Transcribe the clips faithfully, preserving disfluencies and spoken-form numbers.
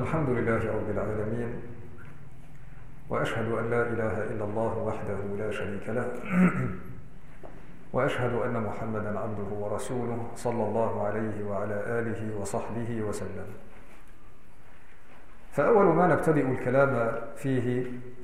الحمد لله رب العالمين، وأشهد أن لا إله إلا الله وحده لا شريك له، وأشهد أن محمدا عبده ورسوله صلى الله عليه وعلى آله وصحبه وسلم. فأول ما نبتدئ الكلام فيه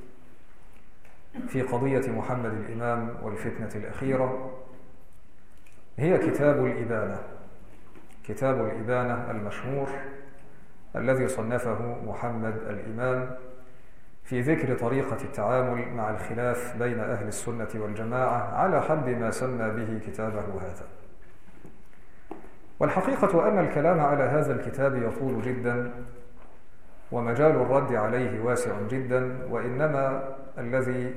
في قضية محمد الإمام والفتنة الأخيرة هي كتاب الإبانة، كتاب الإبانة المشهور الذي صنفه محمد الإمام في ذكر طريقة التعامل مع الخلاف بين أهل السنة والجماعة على حد ما سمى به كتابه هذا. والحقيقة أن الكلام على هذا الكتاب يطول جدا، ومجال الرد عليه واسع جدا، وإنما الذي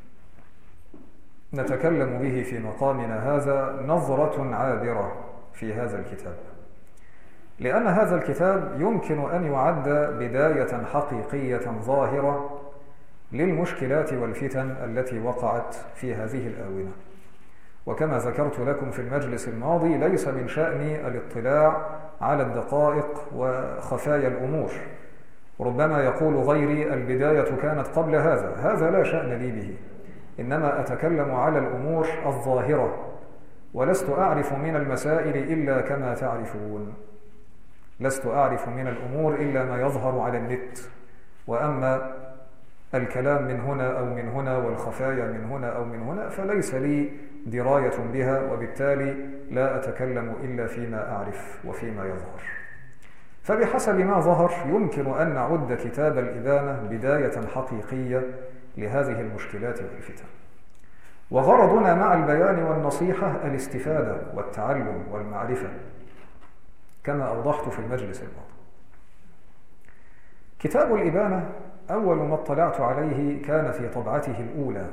نتكلم به في مقامنا هذا نظرة عابرة في هذا الكتاب، لأن هذا الكتاب يمكن أن يعد بداية حقيقية ظاهرة للمشكلات والفتن التي وقعت في هذه الآونة. وكما ذكرت لكم في المجلس الماضي، ليس من شأني الاطلاع على الدقائق وخفايا الأمور، ربما يقول غيري البداية كانت قبل هذا، هذا لا شأن لي به، إنما أتكلم على الأمور الظاهرة، ولست أعرف من المسائل إلا كما تعرفون، لست أعرف من الأمور إلا ما يظهر على النت، وأما الكلام من هنا أو من هنا والخفايا من هنا أو من هنا فليس لي دراية بها، وبالتالي لا أتكلم إلا فيما أعرف وفيما يظهر. فبحسب ما ظهر يمكن أن نعد كتاب الإبانة بداية حقيقية لهذه المشكلات والفتن. وغرضنا مع البيان والنصيحة الاستفادة والتعلم والمعرفة كما أوضحت في المجلس الماضي. كتاب الإبانة أول ما اطلعت عليه كان في طبعته الأولى،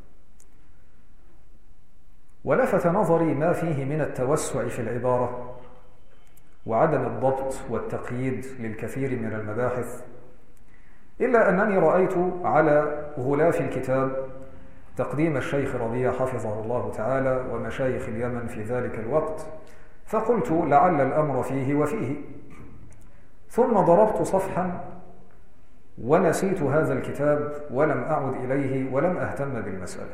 ولفت نظري ما فيه من التوسع في العبارة وعدم الضبط والتقييد للكثير من المباحث، إلا أنني رأيت على غلاف الكتاب تقديم الشيخ ربيع حفظه الله تعالى ومشايخ اليمن في ذلك الوقت، فقلت لعل الأمر فيه وفيه، ثم ضربت صفحا ونسيت هذا الكتاب ولم أعد إليه ولم أهتم بالمسألة.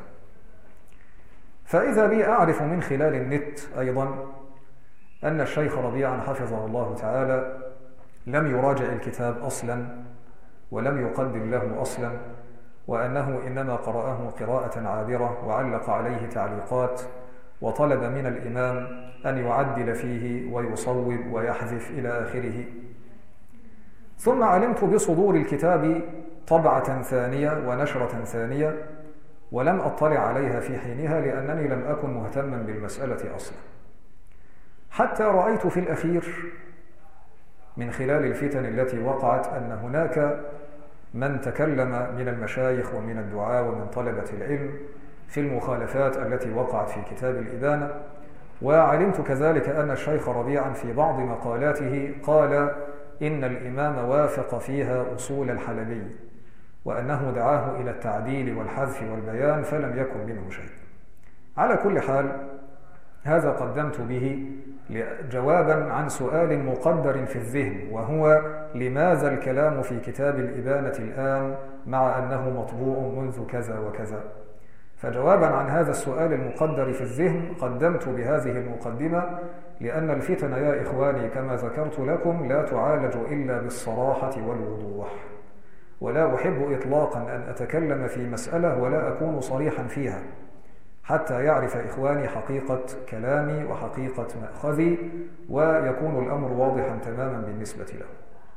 فإذا بي أعرف من خلال النت أيضا أن الشيخ ربيعا حفظه الله تعالى لم يراجع الكتاب أصلا ولم يقدم له أصلا، وأنه إنما قرأه قراءة عابرة وعلق عليه تعليقات، وطلب من الإمام أن يعدل فيه ويصوب ويحذف إلى آخره. ثم علمت بصدور الكتاب طبعة ثانية ونشرة ثانية، ولم أطلع عليها في حينها لأنني لم أكن مهتما بالمسألة أصلا، حتى رأيت في الأخير من خلال الفتن التي وقعت أن هناك من تكلم من المشايخ ومن الدعاة ومن طلبة العلم في المخالفات التي وقعت في كتاب الإبانة. وعلمت كذلك أن الشيخ ربيعا في بعض مقالاته قال إن الإمام وافق فيها أصول الحلبي، وأنه دعاه إلى التعديل والحذف والبيان فلم يكن منه شيء. على كل حال، هذا قدمت به جوابا عن سؤال مقدر في الذهن، وهو لماذا الكلام في كتاب الإبانة الآن مع أنه مطبوع منذ كذا وكذا؟ فجوابا عن هذا السؤال المقدر في الذهن قدمت بهذه المقدمة، لأن الفتن يا إخواني كما ذكرت لكم لا تعالج إلا بالصراحة والوضوح، ولا أحب إطلاقا أن أتكلم في مسألة ولا أكون صريحا فيها، حتى يعرف إخواني حقيقة كلامي وحقيقة مأخذي، ويكون الأمر واضحا تماما بالنسبة له.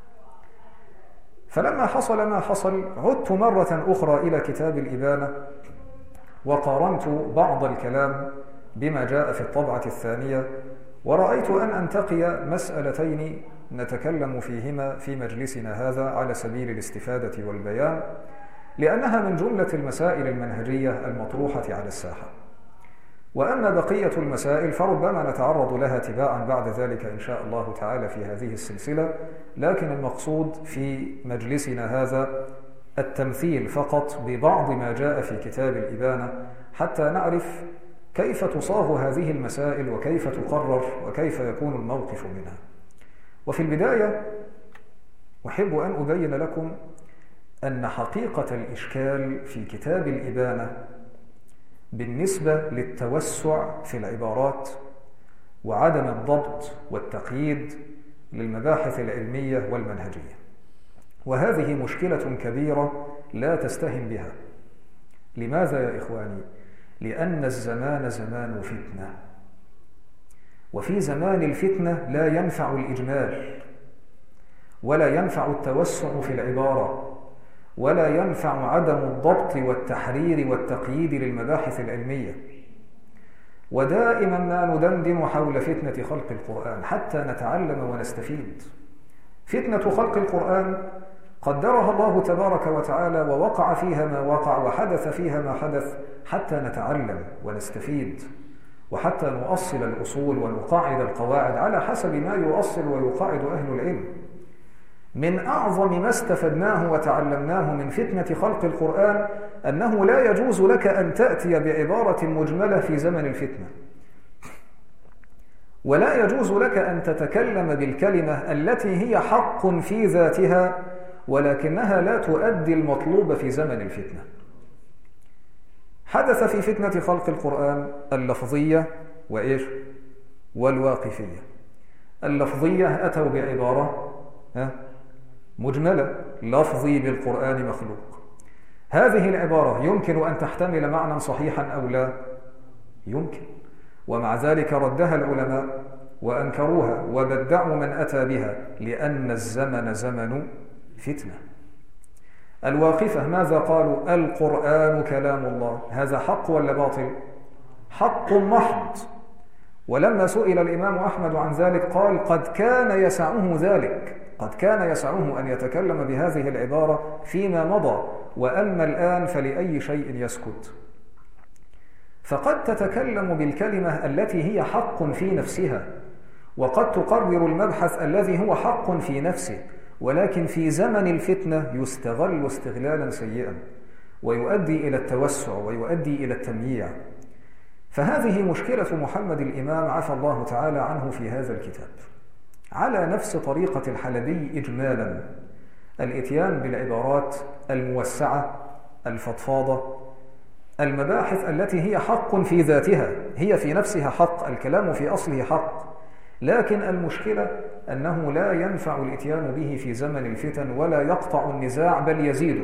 فلما حصل ما حصل عدت مرة أخرى إلى كتاب الإبانة، وقارنت بعض الكلام بما جاء في الطبعة الثانية، ورأيت أن أنتقي مسألتين نتكلم فيهما في مجلسنا هذا على سبيل الاستفادة والبيان، لأنها من جملة المسائل المنهجية المطروحة على الساحة. وأما بقية المسائل فربما نتعرض لها تباعا بعد ذلك إن شاء الله تعالى في هذه السلسلة، لكن المقصود في مجلسنا هذا التمثيل فقط ببعض ما جاء في كتاب الإبانة، حتى نعرف كيف تصاغ هذه المسائل وكيف تقرر وكيف يكون الموقف منها. وفي البداية أحب أن أبين لكم أن حقيقة الإشكال في كتاب الإبانة بالنسبة للتوسع في العبارات وعدم الضبط والتقييد للمباحث العلمية والمنهجية، وهذه مشكلة كبيرة لا تستهن بها. لماذا يا إخواني؟ لأن الزمان زمان فتنة، وفي زمان الفتنة لا ينفع الإجمال، ولا ينفع التوسع في العبارة، ولا ينفع عدم الضبط والتحرير والتقييد للمباحث العلمية. ودائما ما ندندن حول فتنة خلق القرآن حتى نتعلم ونستفيد. فتنة خلق القرآن قدرها الله تبارك وتعالى، ووقع فيها ما وقع، وحدث فيها ما حدث، حتى نتعلم ونستفيد، وحتى نؤصل الأصول ونقاعد القواعد على حسب ما يؤصل ويقاعد أهل العلم. من أعظم ما استفدناه وتعلمناه من فتنة خلق القرآن أنه لا يجوز لك أن تأتي بعبارة مجملة في زمن الفتنة، ولا يجوز لك أن تتكلم بالكلمة التي هي حق في ذاتها ولكنها لا تؤدي المطلوب في زمن الفتنة. حدث في فتنة خلق القرآن اللفظية وإيش؟ والواقفية. اللفظية أتوا بعبارة مجملة، لفظي بالقرآن مخلوق. هذه العبارة يمكن أن تحتمل معنى صحيحا أو لا؟ يمكن، ومع ذلك ردها العلماء وأنكروها وبدعوا من أتى بها، لأن الزمن زمن فتنة. الواقفة ماذا قالوا؟ القرآن كلام الله. هذا حق ولا باطل؟ حق محض. ولما سئل الإمام أحمد عن ذلك قال قد كان يسعه ذلك، قد كان يسعه أن يتكلم بهذه العبارة فيما مضى، وأما الآن فلأي شيء يسكت. فقد تتكلم بالكلمة التي هي حق في نفسها، وقد تقرر المبحث الذي هو حق في نفسه، ولكن في زمن الفتنة يستغل استغلالا سيئا ويؤدي إلى التوسع ويؤدي إلى التمييع. فهذه مشكلة محمد الإمام عفى الله تعالى عنه في هذا الكتاب، على نفس طريقة الحلبي إجمالا، الإتيان بالعبارات الموسعة الفضفاضة، المباحث التي هي حق في ذاتها، هي في نفسها حق، الكلام في أصله حق، لكن المشكلة أنه لا ينفع الإتيان به في زمن الفتن ولا يقطع النزاع بل يزيده.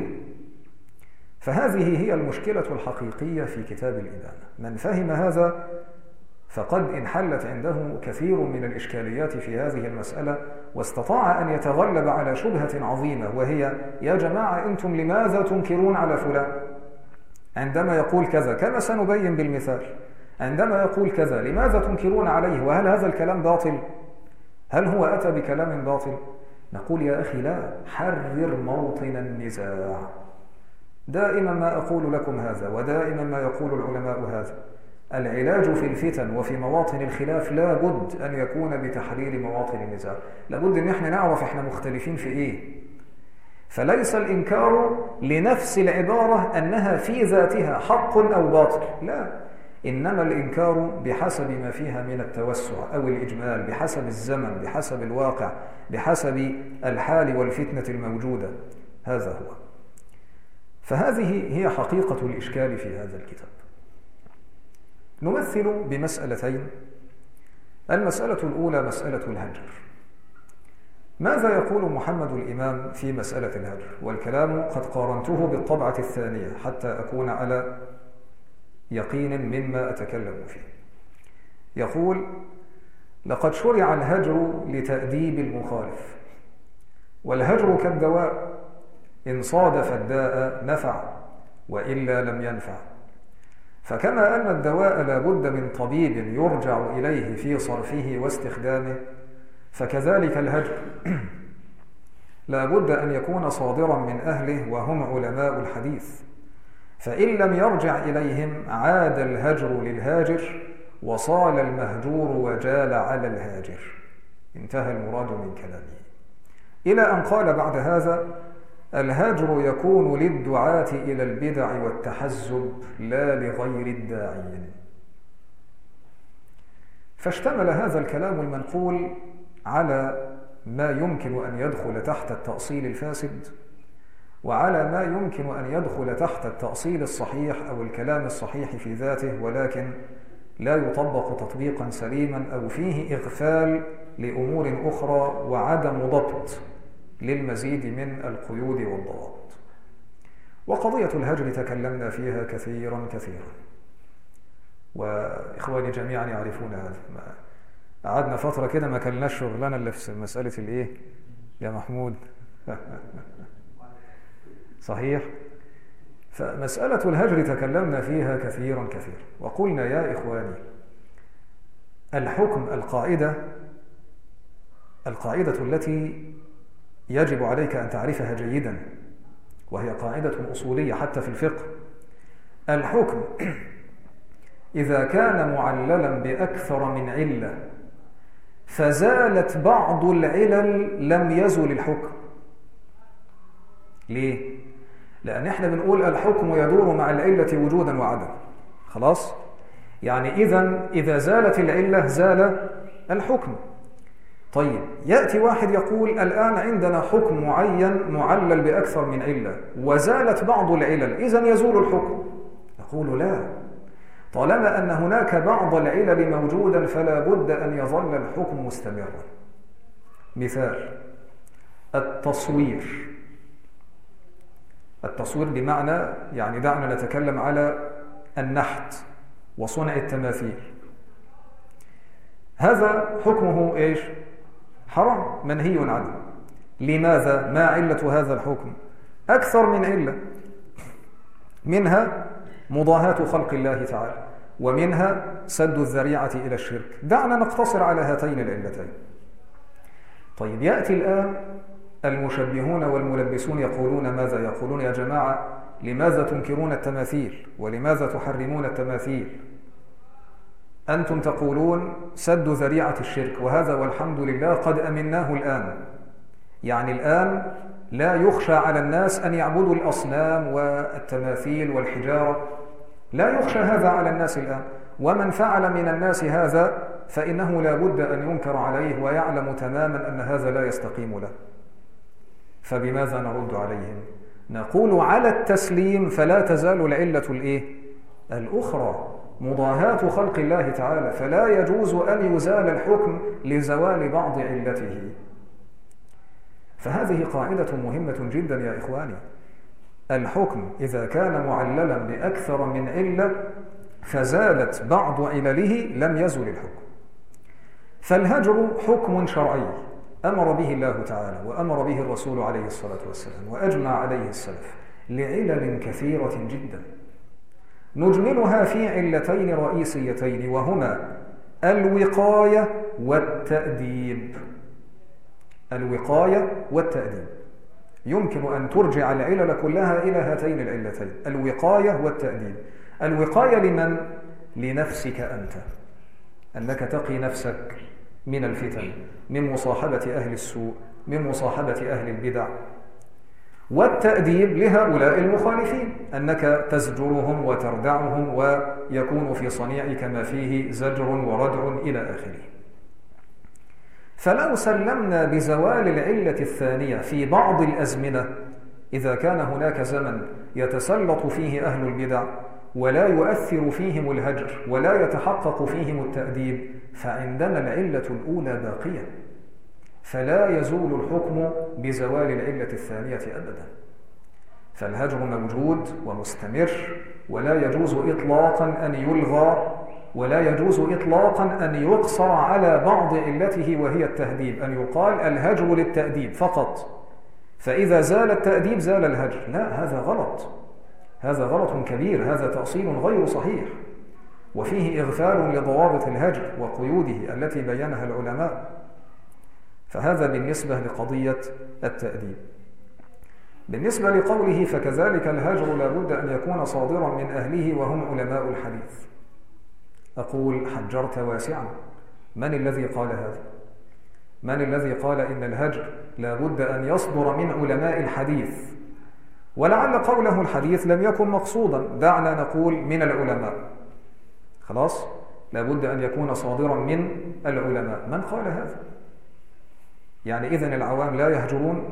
فهذه هي المشكلة الحقيقية في كتاب الإبانة. من فهم هذا فقد انحلت عنده كثير من الإشكاليات في هذه المسألة، واستطاع أن يتغلب على شبهة عظيمة، وهي يا جماعة أنتم لماذا تنكرون على فلان عندما يقول كذا، كما سنبين بالمثال. عندما يقول كذا لماذا تنكرون عليه؟ وهل هذا الكلام باطل؟ هل هو أتى بكلام باطل؟ نقول يا أخي لا، حرر موطن النزاع. دائما ما أقول لكم هذا، ودائما ما يقول العلماء هذا. العلاج في الفتن وفي مواطن الخلاف لا بد أن يكون بتحرير مواطن النزاع. لابد أن احنا نعرف احنا مختلفين في إيه. فليس الإنكار لنفس العبارة أنها في ذاتها حق أو باطل، لا، إنما الإنكار بحسب ما فيها من التوسع أو الإجمال، بحسب الزمن، بحسب الواقع، بحسب الحال والفتنة الموجودة. هذا هو. فهذه هي حقيقة الإشكال في هذا الكتاب. نمثل بمسألتين. المسألة الأولى مسألة الهجر. ماذا يقول محمد الإمام في مسألة الهجر؟ والكلام قد قارنته بالطبعة الثانية حتى أكون على يقين مما أتكلم فيه. يقول: لقد شرع الهجر لتأديب المخالف، والهجر كالدواء، إن صادف الداء نفع وإلا لم ينفع. فكما أن الدواء لا بد من طبيب يرجع إليه في صرفه واستخدامه، فكذلك الهجر لا بد أن يكون صادرا من أهله وهم علماء الحديث، فإن لم يرجع إليهم عاد الهجر للهاجر، وصال المهجور وجال على الهاجر. انتهى المراد من كلامه، إلى أن قال بعد هذا: الهجر يكون للدعاة إلى البدع والتحزب لا لغير الداعين. فاشتمل هذا الكلام المنقول على ما يمكن أن يدخل تحت التأصيل الفاسد، وعلى ما يمكن أن يدخل تحت التأصيل الصحيح أو الكلام الصحيح في ذاته، ولكن لا يطبق تطبيقا سليما أو فيه إغفال لأمور أخرى وعدم ضبط للمزيد من القيود والضوابط. وقضية الهجر تكلمنا فيها كثيرا كثيرا، وإخواني جميعا يعرفون هذا. قعدنا فترة كده ما كلناش شغلنا اللي في مسألة الإيه يا محمود؟ صحيح. فمسألة الهجر تكلمنا فيها كثيرا كثيرا، وقلنا يا إخواني الحكم القاعدة القاعدة التي يجب عليك أن تعرفها جيدا، وهي قاعدة أصولية حتى في الفقه. الحكم إذا كان معللا بأكثر من علة فزالت بعض العلل لم يزل الحكم. ليه؟ لأن احنا بنقول الحكم يدور مع العلة وجودا وعدما. خلاص؟ يعني إذن إذا زالت العلة زال الحكم. طيب يأتي واحد يقول الآن عندنا حكم معين معلل بأكثر من علة وزالت بعض العلل، إذن يزول الحكم. نقول لا، طالما أن هناك بعض العلل موجودا فلا بد أن يظل الحكم مستمرا. مثال التصوير. التصوير بمعنى يعني دعنا نتكلم على النحت وصنع التماثيل. هذا حكمه إيش؟ حرام، منهي عنه. لماذا؟ ما علة هذا الحكم؟ أكثر من علة، منها مضاهاة خلق الله تعالى، ومنها سد الذريعة إلى الشرك. دعنا نقتصر على هاتين العلتين. طيب يأتي الآن المشبهون والملبسون يقولون ماذا؟ يقولون يا جماعة لماذا تنكرون التماثيل ولماذا تحرمون التماثيل؟ أنتم تقولون سد ذريعة الشرك، وهذا والحمد لله قد أمناه الآن. يعني الآن لا يخشى على الناس أن يعبدوا الأصنام والتماثيل والحجارة، لا يخشى هذا على الناس الآن. ومن فعل من الناس هذا فإنه لا بد أن ينكر عليه ويعلم تماما أن هذا لا يستقيم له. فبماذا نرد عليهم؟ نقول على التسليم فلا تزال العلة الإيه؟ الأخرى، مضاهاة خلق الله تعالى، فلا يجوز أن يزال الحكم لزوال بعض علته. فهذه قاعدة مهمة جدا يا إخواني. الحكم إذا كان معللا بأكثر من علة فزالت بعض علله لم يزل الحكم. فالهجر حكم شرعي أمر به الله تعالى وأمر به الرسول عليه الصلاة والسلام وأجمع عليه السلف لعلل كثيرة جدا، نجملها في علتين رئيسيتين، وهما الوقاية والتأديب. الوقاية والتأديب يمكن أن ترجع العلل كلها إلى هاتين العلتين، الوقاية والتأديب. الوقاية لمن؟ لنفسك أنت، أنك تقي نفسك من الفتن، من مصاحبة أهل السوء، من مصاحبة أهل البدع. والتأديب لهؤلاء المخالفين، أنك تزجرهم وتردعهم ويكون في صنيعك ما فيه زجر وردع إلى آخره. فلو سلمنا بزوال العلة الثانية في بعض الأزمنة، إذا كان هناك زمن يتسلط فيه أهل البدع ولا يؤثر فيهم الهجر ولا يتحقق فيهم التأديب، فعندنا العلة الأولى باقية، فلا يزول الحكم بزوال العلة الثانية أبدا. فالهجر موجود ومستمر، ولا يجوز إطلاقا أن يلغى، ولا يجوز إطلاقا أن يقصر على بعض علته وهي التهديب، أن يقال الهجر للتأديب فقط، فإذا زال التأديب زال الهجر. لا، هذا غلط، هذا غلط كبير، هذا تأصيل غير صحيح، وفيه إغفال لضوابط الهجر وقيوده التي بينها العلماء. فهذا بالنسبة لقضية التأديب. بالنسبة لقوله فكذلك الهجر لا بد أن يكون صادرا من أهله وهم علماء الحديث، أقول حجرت واسعا. من الذي قال هذا؟ من الذي قال إن الهجر لا بد أن يصدر من علماء الحديث؟ ولعل قوله الحديث لم يكن مقصودا، دعنا نقول من العلماء. خلاص، لا بد أن يكون صادرا من العلماء. من قال هذا؟ يعني إذن العوام لا يهجرون؟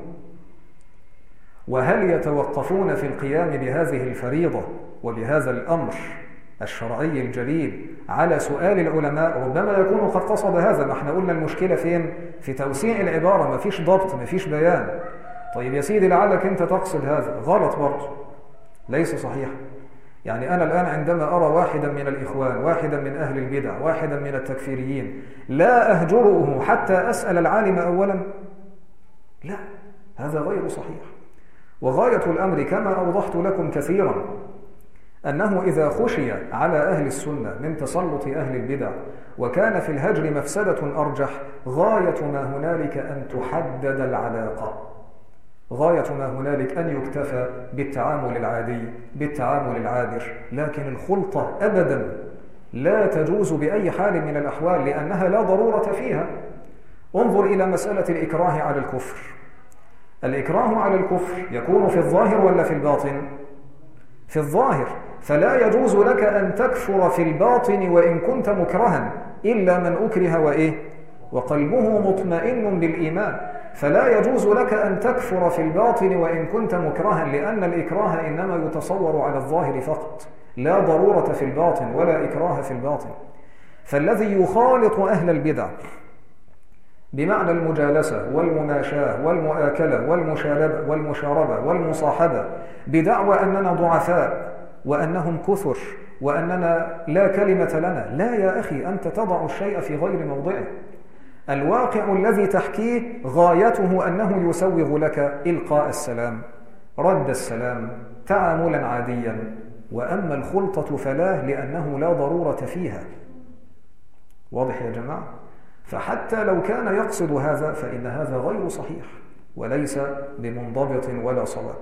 وهل يتوقفون في القيام بهذه الفريضة وبهذا الأمر الشرعي الجليل على سؤال العلماء؟ ربما يكون قد قصد هذا. ما احنا قلنا المشكلة فين؟ في توسيع العبارة، ما فيش ضبط، ما فيش بيان. طيب يا سيدي لعلك أنت تقصد هذا، غلط برضه، ليس صحيح. يعني أنا الآن عندما أرى واحدا من الإخوان، واحدا من أهل البدع، واحدا من التكفيريين، لا أهجره حتى أسأل العالم أولا؟ لا، هذا غير صحيح. وغاية الأمر كما أوضحت لكم كثيرا أنه إذا خشي على أهل السنة من تسلط أهل البدع وكان في الهجر مفسدة أرجح، غاية ما هنالك أن تحدد العلاقة، غاية ما هنالك أن يكتفى بالتعامل العادي، بالتعامل العابر، لكن الخلطة أبدا لا تجوز بأي حال من الأحوال لأنها لا ضرورة فيها. انظر إلى مسألة الإكراه على الكفر. الإكراه على الكفر يكون في الظاهر ولا في الباطن؟ في الظاهر، فلا يجوز لك أن تكفر في الباطن وإن كنت مكرها إلا من أكره وإيه؟ وقلبه مطمئن بالإيمان. فلا يجوز لك أن تكفر في الباطن وإن كنت مكرها، لأن الإكراه إنما يتصور على الظاهر فقط، لا ضرورة في الباطن ولا إكراه في الباطن. فالذي يخالط أهل البدع بمعنى المجالسة والمناشاة والمؤاكلة والمشاربة والمشاربة والمصاحبة بدعوى أننا ضعفاء وأنهم كثر وأننا لا كلمة لنا، لا يا أخي، أنت تضع الشيء في غير موضعه. الواقع الذي تحكيه غايته أنه يسوغ لك إلقاء السلام، رد السلام، تعاملا عاديا. وأما الخلطة فلا، لأنه لا ضرورة فيها. واضح يا جماعة؟ فحتى لو كان يقصد هذا فإن هذا غير صحيح وليس بمنضبط ولا صواب.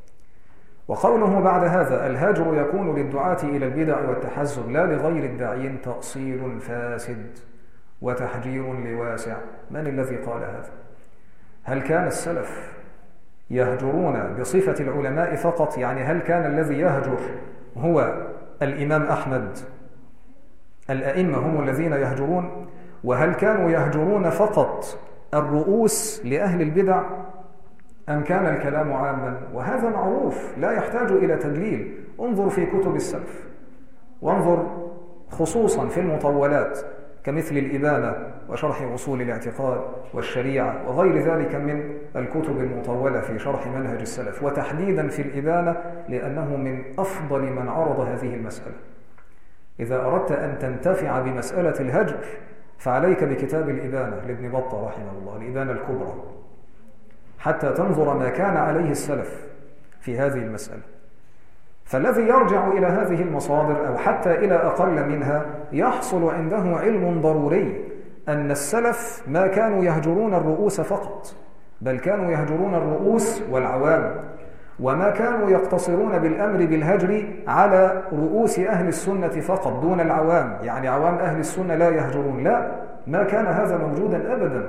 وقوله بعد هذا الهجر يكون للدعاة إلى البدع والتحزب لا لغير الداعين تأصيل فاسد وتحجير لواسع. من الذي قال هذا؟ هل كان السلف يهجرون بصفة العلماء فقط؟ يعني هل كان الذي يهجر هو الإمام أحمد؟ الأئمة هم الذين يهجرون؟ وهل كانوا يهجرون فقط الرؤوس لأهل البدع أم كان الكلام عاما؟ وهذا معروف لا يحتاج إلى تدليل. انظر في كتب السلف، وانظر خصوصا في المطولات كمثل الإبانة وشرح أصول الاعتقاد والشريعة وغير ذلك من الكتب المطولة في شرح منهج السلف، وتحديدا في الإبانة لأنه من أفضل من عرض هذه المسألة. إذا أردت أن تنتفع بمسألة الهجر فعليك بكتاب الإبانة لابن بطة رحمه الله، الإبانة الكبرى، حتى تنظر ما كان عليه السلف في هذه المسألة. فالذي يرجع إلى هذه المصادر أو حتى إلى أقل منها يحصل عنده علم ضروري أن السلف ما كانوا يهجرون الرؤوس فقط، بل كانوا يهجرون الرؤوس والعوام، وما كانوا يقتصرون بالأمر بالهجر على رؤوس أهل السنة فقط دون العوام، يعني عوام أهل السنة لا يهجرون، لا، ما كان هذا موجودا أبدا.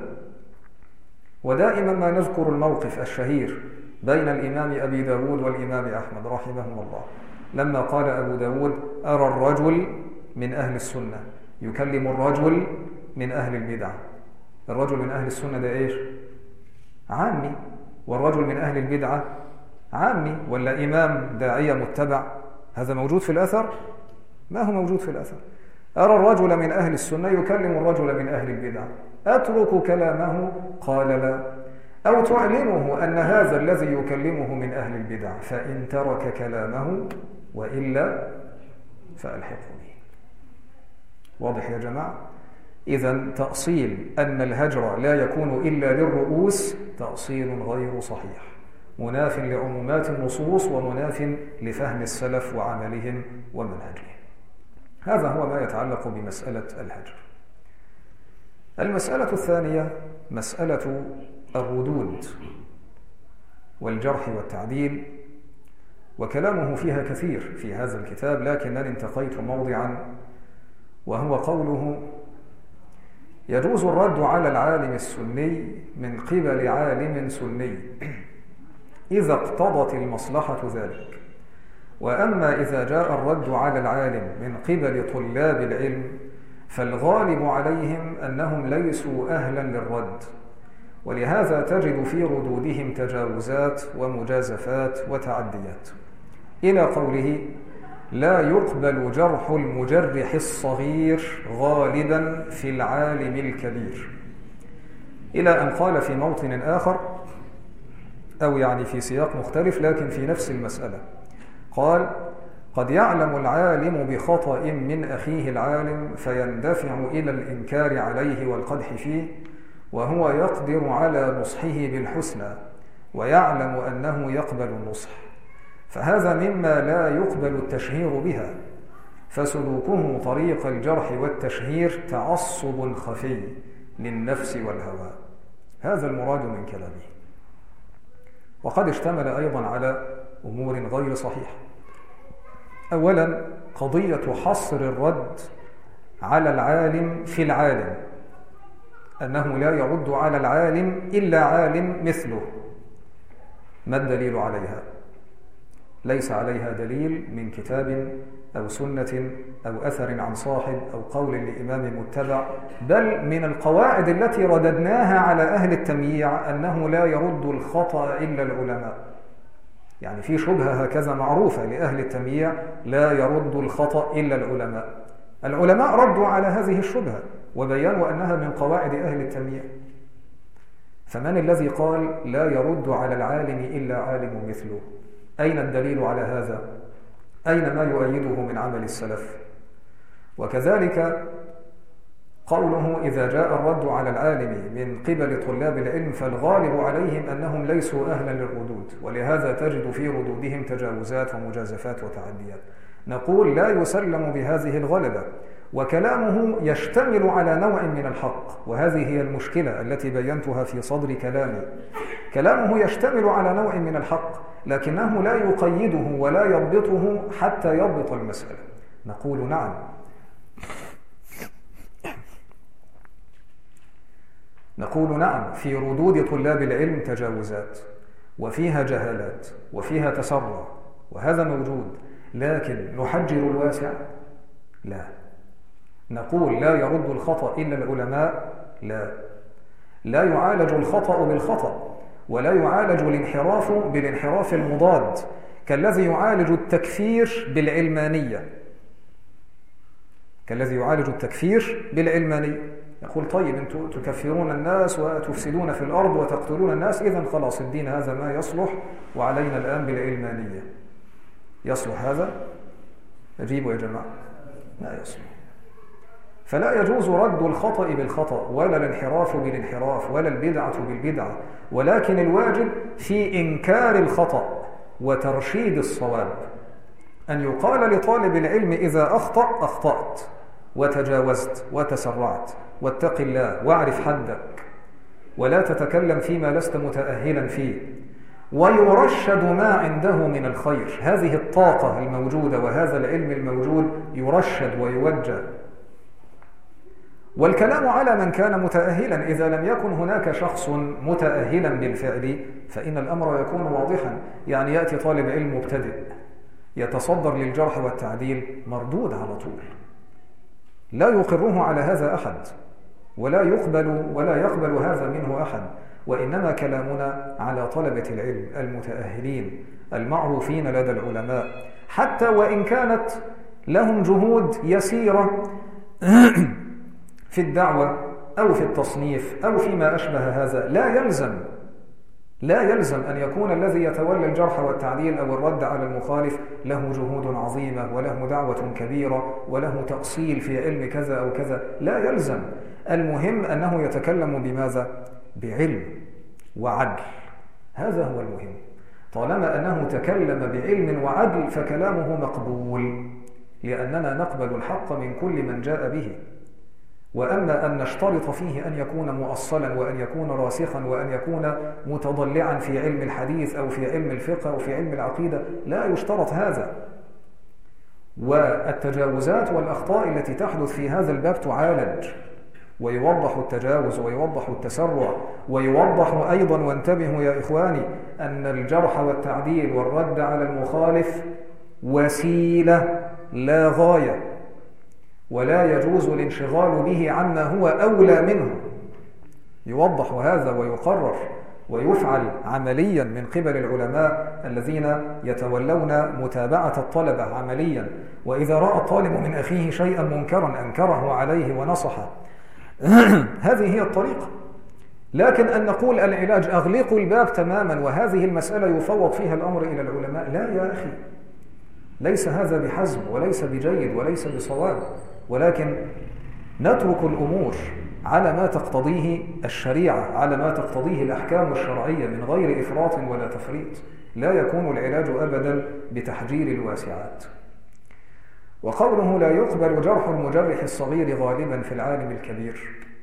ودائما ما نذكر الموقف الشهير بين الإمام أبي داود والإمام أحمد رحمهم الله، لما قال أبو داود أرى الرجل من أهل السنة يكلم الرجل من أهل البدع. الرجل من أهل السنة ده إيش؟ عامي، والرجل من أهل البدعة عامي، ولا إمام داعية متبع. هذا موجود في الأثر؟ ما هو موجود في الأثر. أرى الرجل من أهل السنة يكلم الرجل من أهل البدع، أترك كلامه؟ قال لا. أو تعلمه أن هذا الذي يكلمه من أهل البدع، فإن ترك كلامه وإلا فألحقه به. واضح يا جماعة؟ إذن تأصيل أن الهجر لا يكون إلا للرؤوس تأصيل غير صحيح، مناف لعمومات النصوص ومناف لفهم السلف وعملهم ومنهجهم. هذا هو ما يتعلق بمسألة الهجر. المسألة الثانية مسألة الردود والجرح والتعديل، وكلامه فيها كثير في هذا الكتاب، لكنني انتقيت موضعا وهو قوله يجوز الرد على العالم السني من قبل عالم سني إذا اقتضت المصلحة ذلك، وأما إذا جاء الرد على العالم من قبل طلاب العلم فالغالب عليهم أنهم ليسوا أهلا للرد، ولهذا تجد في ردودهم تجاوزات ومجازفات وتعديات، إلى قوله: لا يقبل جرح المجرح الصغير غالبا في العالم الكبير، إلى أن قال في موطن آخر، أو يعني في سياق مختلف لكن في نفس المسألة، قال: قد يعلم العالم بخطأ من أخيه العالم فيندفع إلى الإنكار عليه والقدح فيه، وهو يقدر على نصحه بالحسنى ويعلم أنه يقبل النصح، فهذا مما لا يقبل التشهير بها، فسلوكه طريق الجرح والتشهير تعصب خفي للنفس والهوى. هذا المراد من كلامه. وقد اشتمل أيضا على أمور غير صحيحة. أولا، قضية حصر الرد على العالم في العالم، أنه لا يرد على العالم إلا عالم مثله. ما الدليل عليها؟ ليس عليها دليل من كتاب أو سنة أو أثر عن صاحب أو قول لإمام متبع، بل من القواعد التي رددناها على أهل التمييع أنه لا يرد الخطأ إلا العلماء. يعني في شبهة هكذا معروفة لأهل التمييع: لا يرد الخطأ إلا العلماء. العلماء ردوا على هذه الشبهة وبيانوا أنها من قواعد أهل التمييع. فمن الذي قال لا يرد على العالم إلا عالم مثله؟ أين الدليل على هذا؟ أين ما يؤيده من عمل السلف؟ وكذلك قوله: إذا جاء الرد على العالم من قبل طلاب العلم فالغالب عليهم أنهم ليسوا أهلا للردود، ولهذا تجد في ردودهم تجاوزات ومجازفات وتعديات. نقول: لا يسلم بهذه الغلبة، وكلامه يشتمل على نوع من الحق، وهذه هي المشكلة التي بينتها في صدر كلامي. كلامه يشتمل على نوع من الحق، لكنه لا يقيده ولا يضبطه حتى يضبط المسألة. نقول: نعم، نقول نعم في ردود طلاب العلم تجاوزات، وفيها جهالات، وفيها تسرع، وهذا موجود، لكن نحجر الواسع؟ لا. نقول: لا يرد الخطأ إلا العلماء؟ لا. لا يعالج الخطأ بالخطأ، ولا يعالج الانحراف بالانحراف المضاد، كالذي يعالج التكفير بالعلمانية، كالذي يعالج التكفير بالعلمانية. يقول: طيب أنتم تكفرون الناس وتفسدون في الأرض وتقتلون الناس، إذن خلاص الدين هذا ما يصلح، وعلينا الآن بالعلمانية. يصلح هذا؟ أجيبوا يا جماعة، لا يصلح. فلا يجوز رد الخطأ بالخطأ، ولا الانحراف بالانحراف، ولا البدعة بالبدعة، ولكن الواجب في إنكار الخطأ وترشيد الصواب. أن يقال لطالب العلم: إذا أخطأ أخطأت وتجاوزت وتسرعت، واتق الله واعرف حدك، ولا تتكلم فيما لست متأهلا فيه، ويرشد ما عنده من الخير. هذه الطاقة الموجودة وهذا العلم الموجود يرشد ويوجه. والكلام على من كان متأهلا. إذا لم يكن هناك شخص متأهلا بالفعل فإن الأمر يكون واضحا. يعني يأتي طالب علم مبتدئ يتصدر للجرح والتعديل، مردود على طول، لا يقره على هذا أحد، ولا يقبل ولا يقبل هذا منه أحد. وإنما كلامنا على طلبة العلم المتأهلين المعروفين لدى العلماء، حتى وإن كانت لهم جهود يسيرة في الدعوة أو في التصنيف أو فيما أشبه هذا. لا يلزم لا يلزم أن يكون الذي يتولى الجرح والتعديل أو الرد على المخالف له جهود عظيمة وله دعوة كبيرة وله تأصيل في علم كذا أو كذا. لا يلزم. المهم أنه يتكلم بماذا؟ بعلم وعدل. هذا هو المهم. طالما أنه تكلم بعلم وعدل فكلامه مقبول، لأننا نقبل الحق من كل من جاء به. وأما أن نشترط فيه أن يكون مؤصلا وأن يكون راسخا وأن يكون متضلعا في علم الحديث أو في علم الفقه أو في علم العقيدة، لا يشترط هذا. والتجاوزات والأخطاء التي تحدث في هذا الباب تعالج، ويوضح التجاوز ويوضح التسرع، ويوضح أيضا، وانتبهوا يا إخواني، أن الجرح والتعديل والرد على المخالف وسيلة لا غاية، ولا يجوز الانشغال به عما هو أولى منه. يوضح هذا ويقرر ويفعل عمليا من قبل العلماء الذين يتولون متابعة الطلبة عمليا، وإذا رأى الطالب من أخيه شيئا منكرا أنكره عليه ونصحه. هذه هي الطريقة. لكن أن نقول العلاج أغلقوا الباب تماما وهذه المسألة يفوض فيها الأمر إلى العلماء، لا يا أخي، ليس هذا بحزم وليس بجيد وليس بصواب، ولكن نترك الأمور على ما تقتضيه الشريعة، على ما تقتضيه الأحكام الشرعية من غير إفراط ولا تفريط. لا يكون العلاج أبدا بتحجير الواسعات. وقوله لا يقبل جرح المجرح الصغير غالبا في العالم الكبير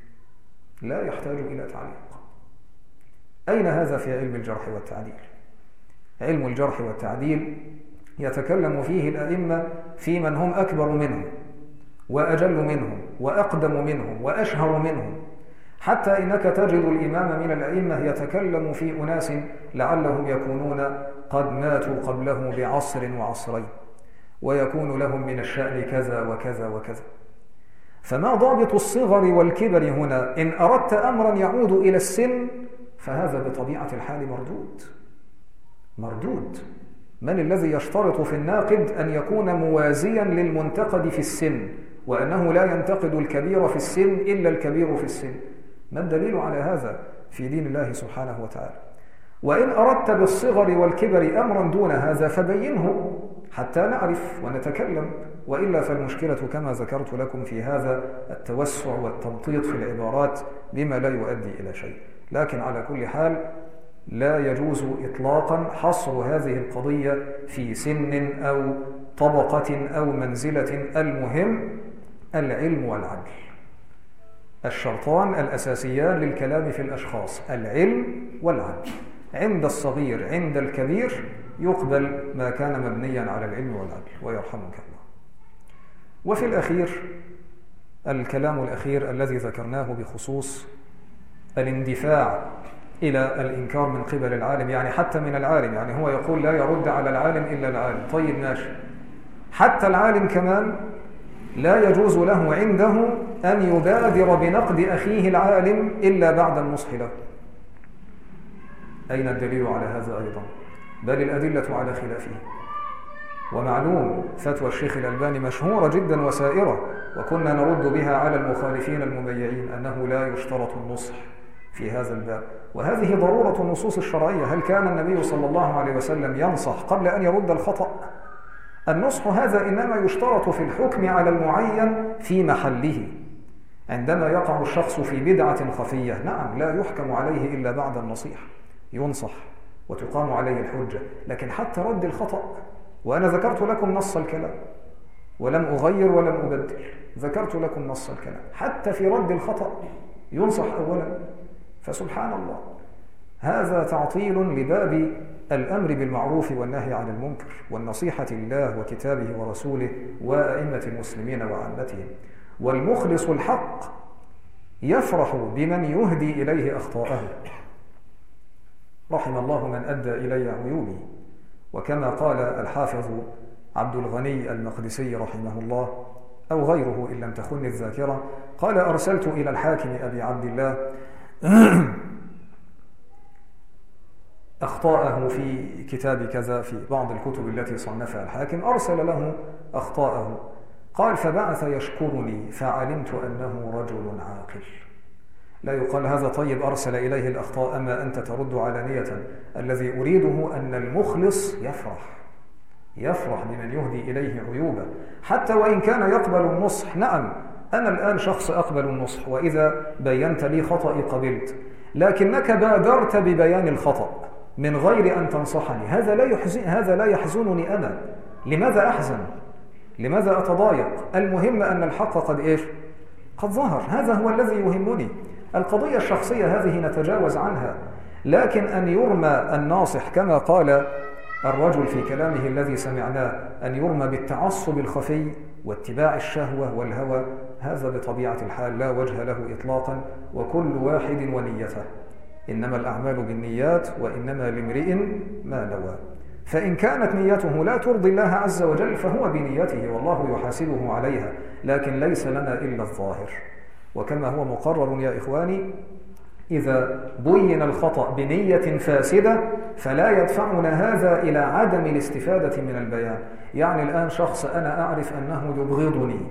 لا يحتاج إلى تعليق. أين هذا في علم الجرح والتعديل؟ علم الجرح والتعديل يتكلم فيه الأئمة في من هم أكبر منهم وأجل منهم وأقدم منهم وأشهر منهم، حتى إنك تجد الإمام من الأئمة يتكلم في أناس لعلهم يكونون قد ماتوا قبله بعصر وعصرين، ويكون لهم من الشأن كذا وكذا وكذا. فما ضابط الصغر والكبر هنا؟ إن أردت أمرا يعود إلى السن فهذا بطبيعة الحال مردود مردود. من الذي يشترط في الناقد أن يكون موازيا للمنتقد في السن، وأنه لا ينتقد الكبير في السن إلا الكبير في السن؟ ما الدليل على هذا في دين الله سبحانه وتعالى؟ وإن أردت بالصغر والكبر أمرا دون هذا فبينه حتى نعرف ونتكلم، وإلا فالمشكلة كما ذكرت لكم في هذا التوسع والتمطيط في العبارات بما لا يؤدي إلى شيء. لكن على كل حال لا يجوز إطلاقا حصر هذه القضية في سن أو طبقة أو منزلة. المهم العلم والعدل، الشرطان الأساسيان للكلام في الأشخاص، العلم والعدل. عند الصغير عند الكبير يقبل ما كان مبنيا على العلم والعدل، ويرحمك الله. وفي الأخير الكلام الأخير الذي ذكرناه بخصوص الاندفاع إلى الإنكار من قبل العالم، يعني حتى من العالم، يعني هو يقول لا يرد على العالم إلا العالم. طيب ماشي، حتى العالم كمان لا يجوز له عنده أن يبادر بنقد أخيه العالم إلا بعد النصح له. أين الدليل على هذا أيضا؟ بل الأدلة على خلافه. ومعلوم فتوى الشيخ الألباني مشهورة جدا وسائرة، وكنا نرد بها على المخالفين المميعين أنه لا يشترط النصح في هذا الباب. وهذه ضرورة النصوص الشرعية. هل كان النبي صلى الله عليه وسلم ينصح قبل أن يرد الخطأ؟ النصح هذا إنما يشترط في الحكم على المعين في محله. عندما يقع الشخص في بدعة خفية، نعم لا يحكم عليه إلا بعد النصيحة، ينصح وتقام عليه الحجة. لكن حتى رد الخطأ، وأنا ذكرت لكم نص الكلام ولم أغير ولم أبدل، ذكرت لكم نص الكلام، حتى في رد الخطأ ينصح أولا. فسبحان الله، هذا تعطيل لباب الأمر بالمعروف والنهي عن المنكر والنصيحة لله وكتابه ورسوله وأئمة المسلمين وعامتهم. والمخلص الحق يفرح بمن يهدي إليه أخطاءه. رحم الله من أدى إلي عيوبي. وكما قال الحافظ عبد الغني المقدسي رحمه الله أو غيره إن لم تخن الذاكرة، قال أرسلت إلى الحاكم أبي عبد الله أخطاءه في كتاب كذا، في بعض الكتب التي صنفها الحاكم، أرسل له أخطاءه. قال فبعث يشكرني فعلمت أنه رجل عاقل. لا يقال هذا طيب أرسل إليه الأخطاء أما أنت ترد علانية. الذي أريده أن المخلص يفرح يفرح بمن يهدي إليه عيوبه، حتى وإن كان يقبل النصح. نعم أنا الآن شخص أقبل النصح، وإذا بينت لي خطأي قبلت، لكنك بادرت ببيان الخطأ من غير أن تنصحني. هذا لا يحزن هذا لا يحزنني أنا. لماذا أحزن؟ لماذا أتضايق؟ المهم أن الحق قد إيش؟ قد ظهر. هذا هو الذي يهمني. القضية الشخصية هذه نتجاوز عنها، لكن أن يرمى الناصح كما قال الرجل في كلامه الذي سمعناه، أن يرمى بالتعصب الخفي واتباع الشهوة والهوى، هذا بطبيعة الحال لا وجه له إطلاقا. وكل واحد ونيته، إنما الأعمال بالنيات وإنما لامرئ ما نوى. فإن كانت نيته لا ترضي الله عز وجل فهو بنيته والله يحاسبه عليها، لكن ليس لنا إلا الظاهر. وكما هو مقرر يا إخواني إذا بين الخطأ بنية فاسدة فلا يدفعنا هذا إلى عدم الاستفادة من البيان. يعني الآن شخص أنا أعرف أنه يبغضني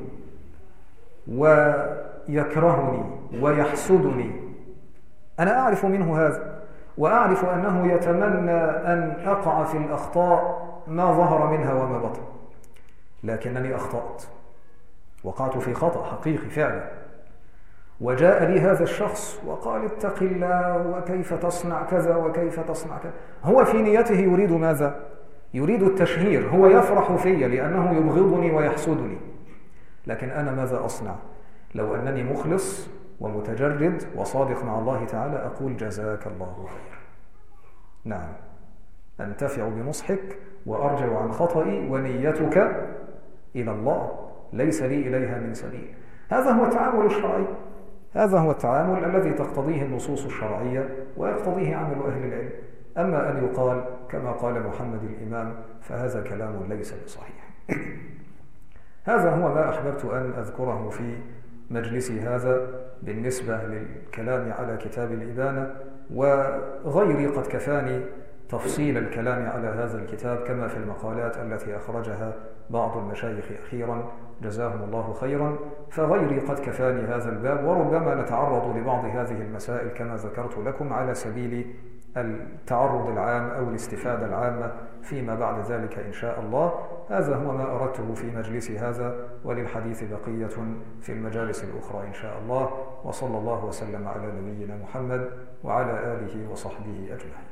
ويكرهني ويحسدني، أنا أعرف منه هذا، وأعرف أنه يتمنى أن أقع في الأخطاء ما ظهر منها وما بطن، لكنني أخطأت، وقعت في خطأ حقيقي فعلا، وجاء لي هذا الشخص وقال اتق الله وكيف تصنع كذا وكيف تصنع كذا. هو في نيته يريد ماذا؟ يريد التشهير، هو يفرح في لأنه يبغضني ويحسدني، لكن أنا ماذا أصنع؟ لو أنني مخلص ومتجرد وصادق مع الله تعالى أقول جزاك الله خير، نعم أنتفع بنصحك وأرجع عن خطئي ونيتك إلى الله ليس لي إليها من سبيل. هذا هو التعامل الشرعي، هذا هو التعامل الذي تقتضيه النصوص الشرعية ويقتضيه عمل أهل العلم. أما أن يقال كما قال محمد الإمام فهذا كلام ليس بصحيح. هذا هو ما أحببت أن أذكره في مجلسي هذا بالنسبة للكلام على كتاب الإبانة، وغيري قد كفاني تفصيل الكلام على هذا الكتاب كما في المقالات التي أخرجها بعض المشايخ أخيرا جزاهم الله خيرا، فغيري قد كفاني هذا الباب، وربما نتعرض لبعض هذه المسائل كما ذكرت لكم على سبيل التعرض العام أو الاستفادة العامة فيما بعد ذلك إن شاء الله. هذا هو ما أردته في مجلس هذا، وللحديث بقية في المجالس الأخرى إن شاء الله. وصلى الله وسلم على نبينا محمد وعلى آله وصحبه أجمعين.